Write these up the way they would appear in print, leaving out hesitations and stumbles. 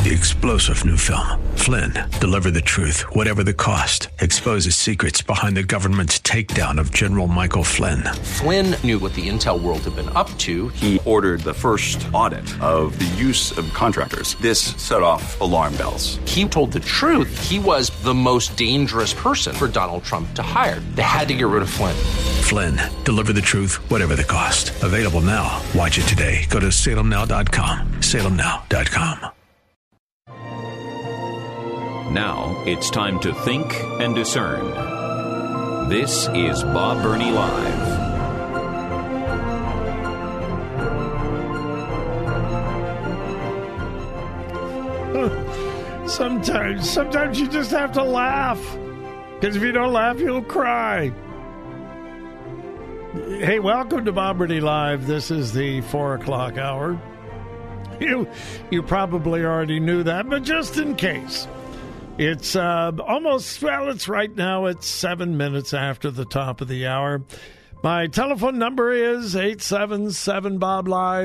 The explosive new film, Flynn, deliver the truth, whatever the cost, exposes secrets behind the government's takedown of General Michael Flynn. Flynn knew what the intel world had been up to. He ordered the first audit of the use of contractors. This set off alarm bells. He told the truth. He was the most dangerous person for Donald Trump to hire. They had to get rid of Flynn. Flynn, deliver the truth, whatever the cost. Available now. Watch it today. Go to salemnow.com. salemnow.com. Now it's time to think and discern. This is Bob Burney Live. Sometimes you just have to laugh. Because if you don't laugh, you'll cry. Hey, welcome to Bob Burney Live. This is the 4 o'clock hour. You probably already knew that, but just in case. It's it's right now, it's 7 minutes after the top of the hour. My telephone number is 877-BOB-LIVE,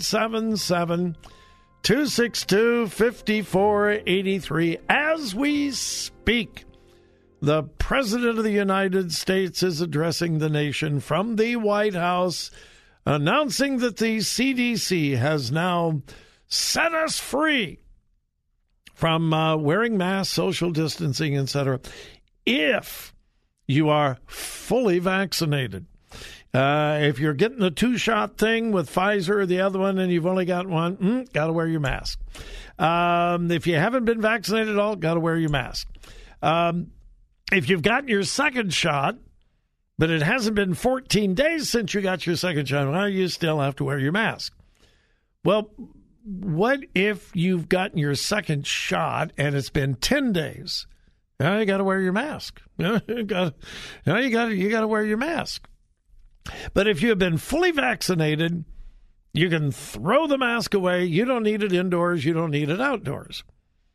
877-262-5483. As we speak, the President of the United States is addressing the nation from the White House, announcing that the CDC has now set us free from wearing masks, social distancing, etc., if you are fully vaccinated. If you're getting the 2-shot thing with Pfizer or the other one and you've only got one, got to wear your mask. If you haven't been vaccinated at all, got to wear your mask. If you've gotten your second shot, but it hasn't been 14 days since you got your second shot, well, you still have to wear your mask. Well, what if you've gotten your second shot and it's been 10 days? Now you got to wear your mask. You got to wear your mask. But if you have been fully vaccinated, you can throw the mask away. You don't need it indoors. You don't need it outdoors.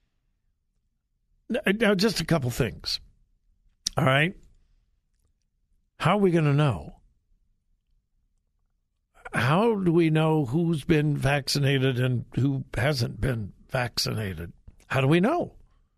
Now, just a couple things. All right. How are we going to know? How do we know who's been vaccinated and who hasn't been vaccinated? How do we know?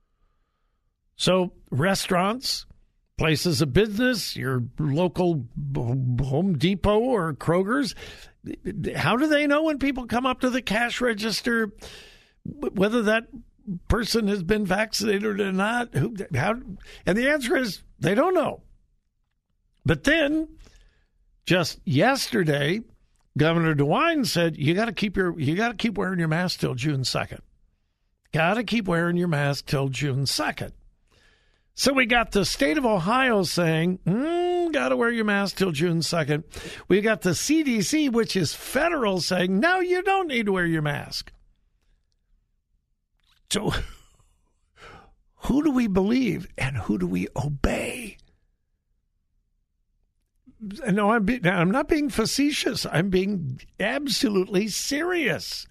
So restaurants, places of business, your local Home Depot or Kroger's, how do they know when people come up to the cash register whether that person has been vaccinated or not? How? And the answer is they don't know. But then, just yesterday, Governor DeWine said you got to keep wearing your mask till June 2nd. Got to keep wearing your mask till June 2nd. So we got the state of Ohio saying, got to wear your mask till June 2nd. We got the CDC, which is federal, saying, no, you don't need to wear your mask. So who do we believe and who do we obey? No, I'm not being facetious. I'm being absolutely serious.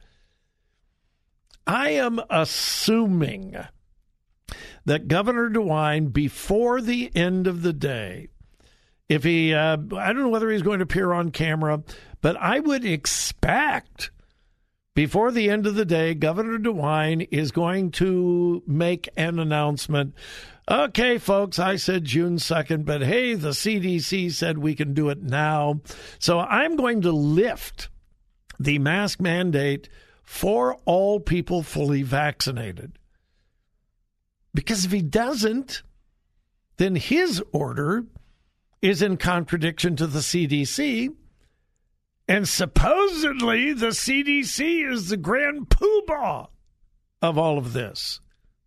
I am assuming that Governor DeWine, before the end of the day, if he, I don't know whether he's going to appear on camera, but I would expect before the end of the day, Governor DeWine is going to make an announcement. Okay, folks, I said June 2nd, but hey, the CDC said we can do it now. So I'm going to lift the mask mandate for all people fully vaccinated. Because if he doesn't, then his order is in contradiction to the CDC. And supposedly the CDC is the grand poobah of all of this.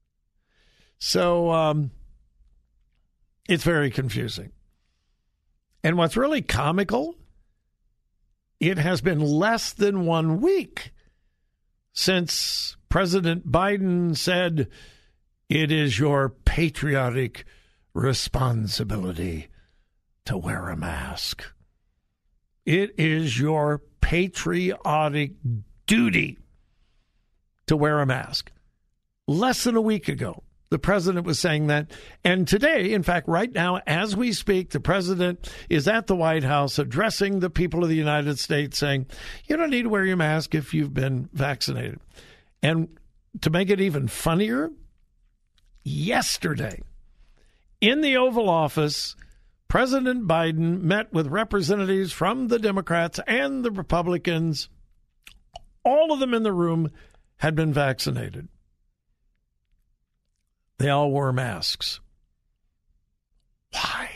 So it's very confusing. And what's really comical, it has been less than 1 week since President Biden said, it is your patriotic responsibility to wear a mask. It is your patriotic duty to wear a mask. Less than a week ago, the president was saying that. And today, in fact, right now, as we speak, the president is at the White House addressing the people of the United States saying, you don't need to wear your mask if you've been vaccinated. And to make it even funnier, yesterday in the Oval Office, President Biden met with representatives from the Democrats and the Republicans. All of them in the room had been vaccinated. They all wore masks. Why?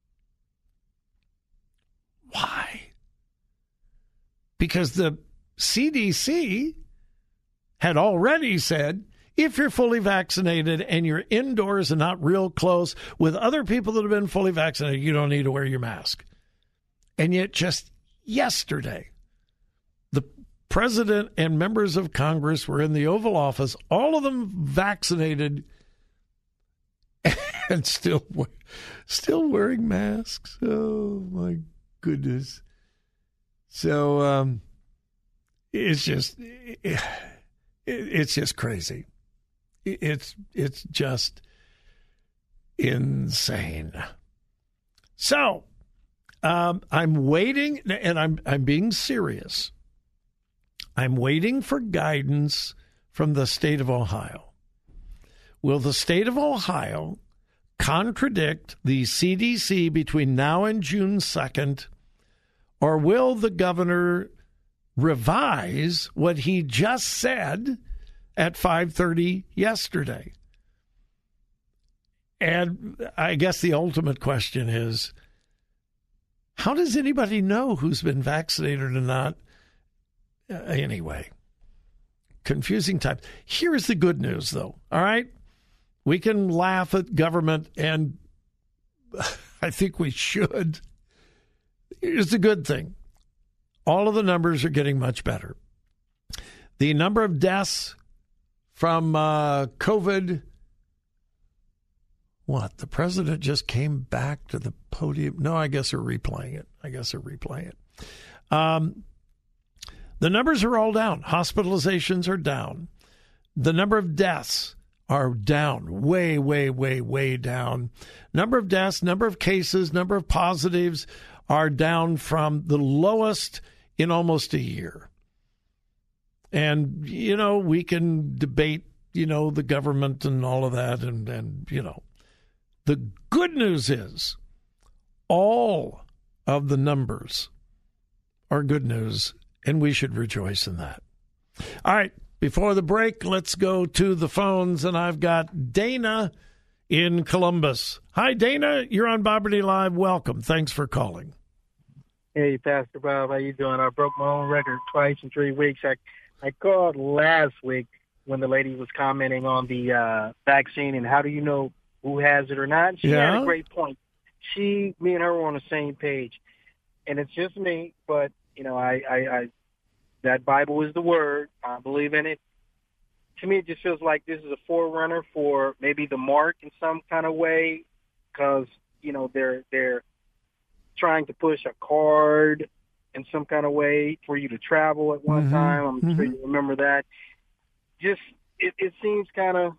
Why? Because the CDC had already said, if you're fully vaccinated and you're indoors and not real close with other people that have been fully vaccinated, you don't need to wear your mask. And yet just yesterday, the president and members of Congress were in the Oval Office, all of them vaccinated and still wearing masks. Oh, my goodness. So it's just crazy. It's just insane. So I'm waiting, and I'm being serious. I'm waiting for guidance from the state of Ohio. Will the state of Ohio contradict the CDC between now and June 2nd, or will the governor revise what he just said at 5:30 yesterday? And I guess the ultimate question is, how does anybody know who's been vaccinated or not? Anyway, confusing times. Here's the good news, though, all right? We can laugh at government, and I think we should. Here's the good thing. All of the numbers are getting much better. The number of deaths from COVID, what? The president just came back to the podium. No, I guess they're replaying it. The numbers are all down. Hospitalizations are down. The number of deaths are down, way, way, way, way down. Number of deaths, number of cases, number of positives are down from the lowest in almost a year. And, we can debate, the government and all of that. And the good news is all of the numbers are good news, and we should rejoice in that. All right. Before the break, let's go to the phones, and I've got Dana in Columbus. Hi, Dana. You're on Bob Burney Live. Welcome. Thanks for calling. Hey, Pastor Bob. How you doing? I broke my own record twice in 3 weeks. I called last week when the lady was commenting on the vaccine and how do you know who has it or not. She had a great point. Me and her were on the same page. And it's just me, but, I that Bible is the word. I believe in it. To me, it just feels like this is a forerunner for maybe the mark in some kind of way, because they're trying to push a card in some kind of way for you to travel at one time. I'm sure you remember that. Just it seems kind of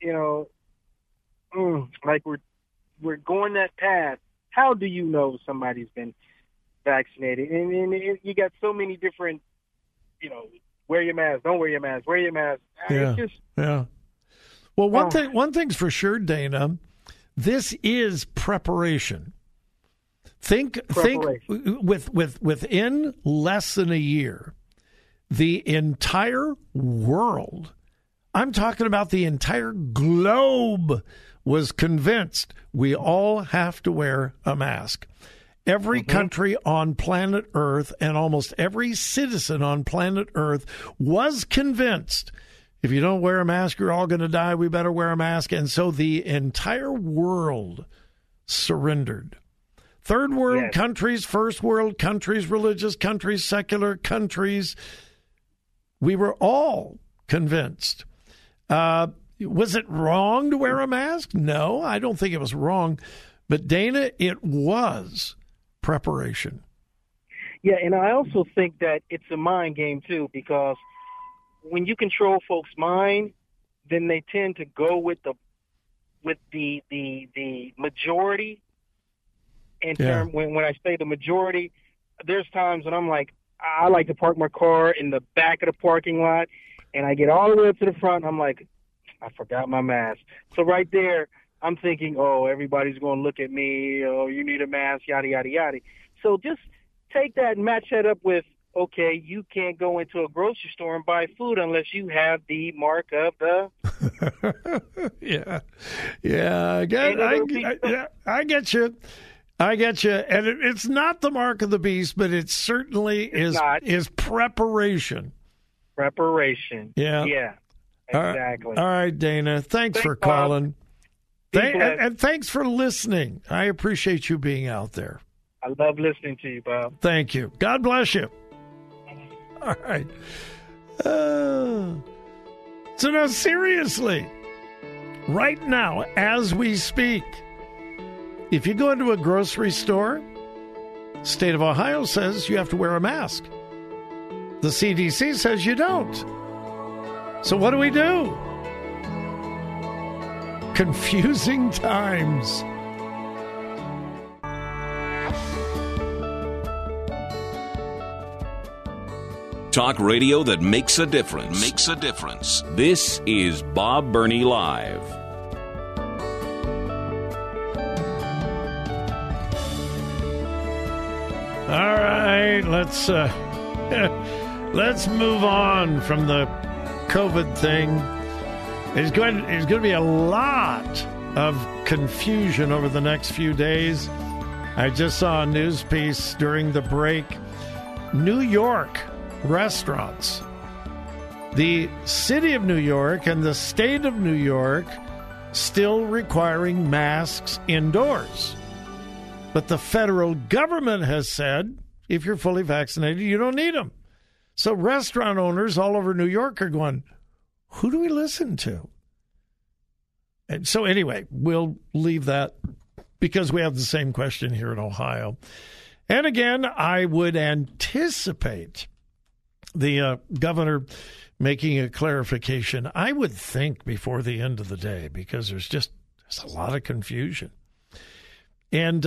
like we're going that path. How do you know somebody's been vaccinated? And you got so many different. Wear your mask, don't wear your mask, wear your mask. Yeah. Well, one thing's for sure, Dana, this is preparation. Think within less than a year, the entire world, I'm talking about the entire globe, was convinced we all have to wear a mask. Every country on planet Earth and almost every citizen on planet Earth was convinced, if you don't wear a mask, you're all going to die. We better wear a mask. And so the entire world surrendered. Third world countries, first world countries, religious countries, secular countries, we were all convinced. Was it wrong to wear a mask? No, I don't think it was wrong. But, Dana, it was preparation. Yeah, and I also think that it's a mind game, too, because when you control folks' mind, then they tend to go with the majority. And when I say the majority, there's times when I'm like, I like to park my car in the back of the parking lot, And I get all the way up to the front, and I'm like, I forgot my mask. So right there, I'm thinking, oh, everybody's going to look at me. Oh, you need a mask, yada, yada, yada. So just take that and match that up with, okay, you can't go into a grocery store and buy food unless you have the mark of the... I get you. And it's not the mark of the beast, but it certainly is preparation. Preparation. Yeah. Exactly. All right, Dana. Thanks for calling. And thanks for listening. I appreciate you being out there. I love listening to you, Bob. Thank you. God bless you. All right. So now, seriously, right now, as we speak, if you go into a grocery store, the state of Ohio says you have to wear a mask. The CDC says you don't. So what do we do? Confusing times. Talk radio that makes a difference. This is Bob Burney Live. All right, let's move on from the COVID thing. There's going to be a lot of confusion over the next few days. I just saw a news piece during the break. New York restaurants, the city of New York and the state of New York still requiring masks indoors. But the federal government has said, if you're fully vaccinated, you don't need them. So restaurant owners all over New York are going, who do we listen to? And so anyway, we'll leave that because we have the same question here in Ohio. And again, I would anticipate the governor making a clarification, I would think, before the end of the day, because there's a lot of confusion. And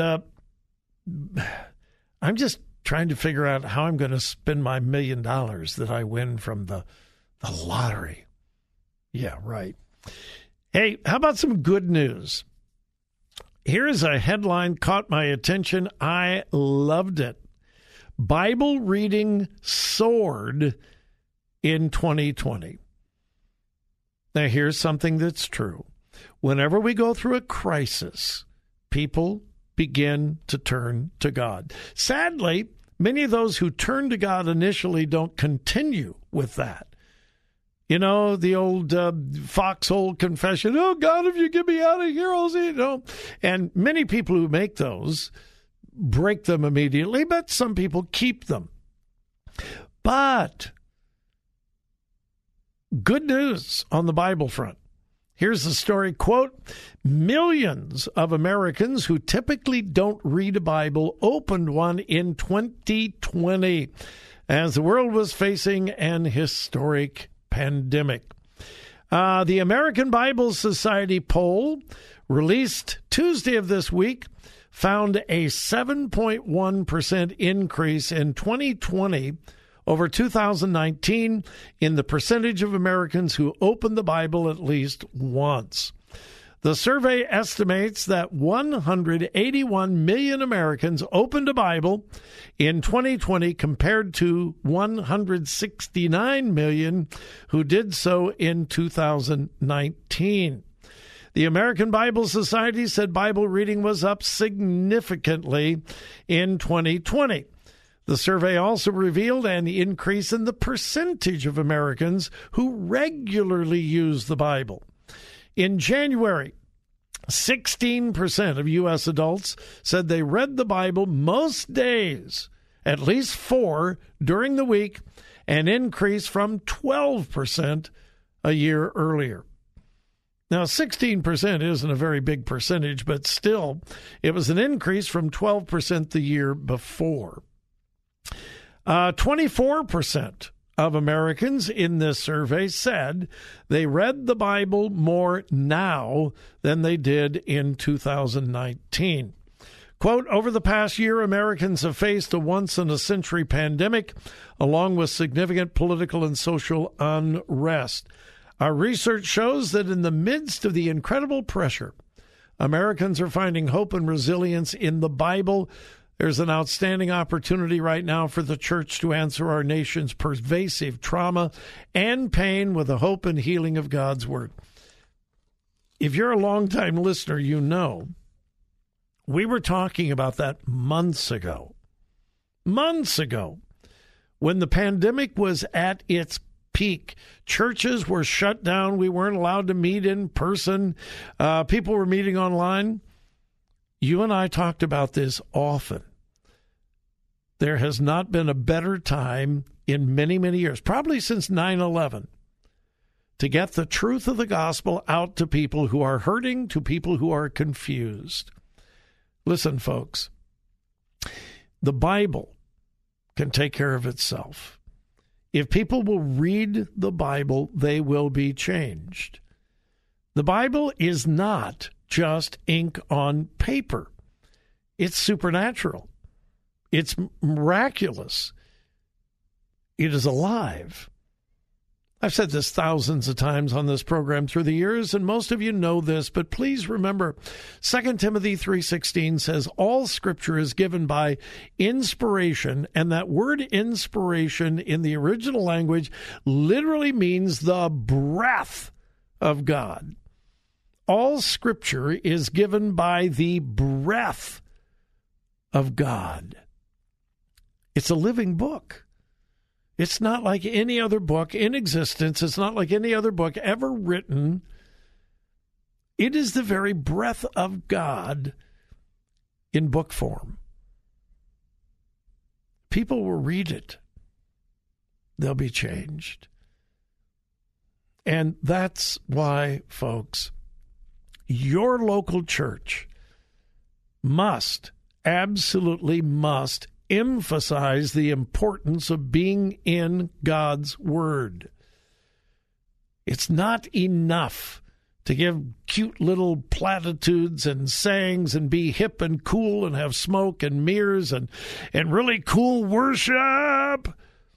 I'm just trying to figure out how I'm going to spend my $1 million that I win from the lottery. Yeah, right. Hey, how about some good news? Here is a headline caught my attention. I loved it. Bible reading soared in 2020. Now, here's something that's true. Whenever we go through a crisis, people begin to turn to God. Sadly, many of those who turn to God initially don't continue with that. You know, the old foxhole confession, oh, God, if you get me out of here, I'll see, you know. And many people who make those break them immediately, but some people keep them. But good news on the Bible front. Here's the story, quote, millions of Americans who typically don't read a Bible opened one in 2020 as the world was facing an historic pandemic. The American Bible Society poll released Tuesday of this week found a 7.1% increase in 2020 over 2019 in the percentage of Americans who opened the Bible at least once. The survey estimates that 181 million Americans opened a Bible in 2020 compared to 169 million who did so in 2019. The American Bible Society said Bible reading was up significantly in 2020. The survey also revealed an increase in the percentage of Americans who regularly use the Bible. In January, 16% of U.S. adults said they read the Bible most days, at least 4 during the week, an increase from 12% a year earlier. Now, 16% isn't a very big percentage, but still, it was an increase from 12% the year before. 24% of Americans in this survey said they read the Bible more now than they did in 2019. Quote, over the past year, Americans have faced a once-in-a-century pandemic, along with significant political and social unrest. Our research shows that in the midst of the incredible pressure, Americans are finding hope and resilience in the Bible. There's an outstanding opportunity right now for the church to answer our nation's pervasive trauma and pain with the hope and healing of God's Word. If you're a longtime listener, you know we were talking about that months ago, when the pandemic was at its peak. Churches were shut down. We weren't allowed to meet in person. People were meeting online. You and I talked about this often. There has not been a better time in many, many years, probably since 9/11, to get the truth of the gospel out to people who are hurting, to people who are confused. Listen, folks, the Bible can take care of itself. If people will read the Bible, they will be changed. The Bible is not just ink on paper. It's supernatural. It's miraculous. It is alive. I've said this thousands of times on this program through the years, and most of you know this, but please remember 2 Timothy 3:16 says, all Scripture is given by inspiration, and that word inspiration in the original language literally means the breath of God. All Scripture is given by the breath of God. It's a living book. It's not like any other book in existence. It's not like any other book ever written. It is the very breath of God in book form. People will read it. They'll be changed. And that's why, folks, your local church absolutely must emphasize the importance of being in God's Word. It's not enough to give cute little platitudes and sayings and be hip and cool and have smoke and mirrors and really cool worship.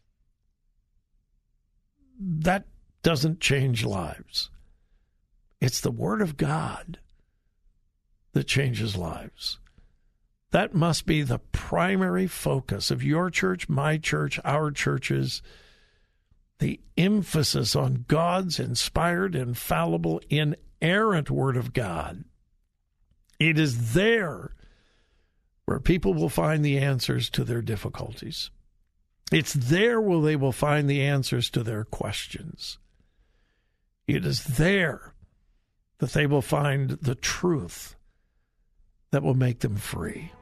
That doesn't change lives. It's the Word of God that changes lives. That must be the primary focus of your church, my church, our churches. The emphasis on God's inspired, infallible, inerrant Word of God. It is there where people will find the answers to their difficulties. It's there where they will find the answers to their questions. It is there that they will find the truth that will make them free.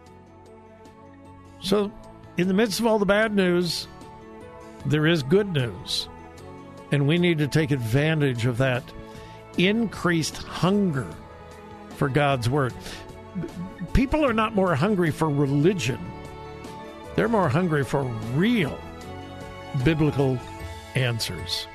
So, in the midst of all the bad news, there is good news. And we need to take advantage of that increased hunger for God's Word. People are not more hungry for religion. They're more hungry for real biblical answers.